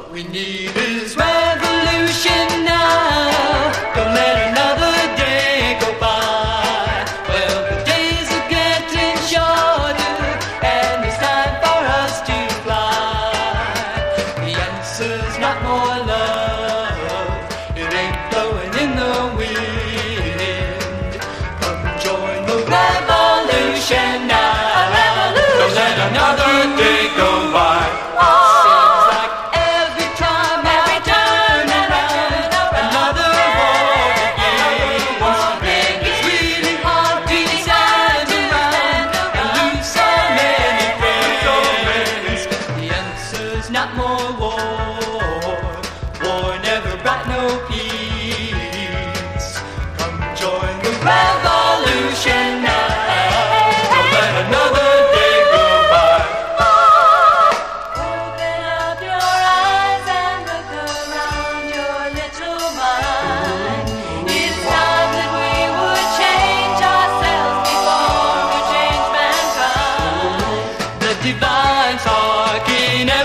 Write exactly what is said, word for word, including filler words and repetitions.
What we need is revolution now. Don't let another day go by. Well, the days are getting shorter, and it's time for us to fly. The answer's not more love. It ain't blowing in the wind. Come join the revolution now. Don't let another day go by. Not more war, war never brought no peace. Come join the revolution now. Don't let another day go by. Open up your eyes and look around your little mind. It's time that we would change ourselves before we change mankind. The divine talking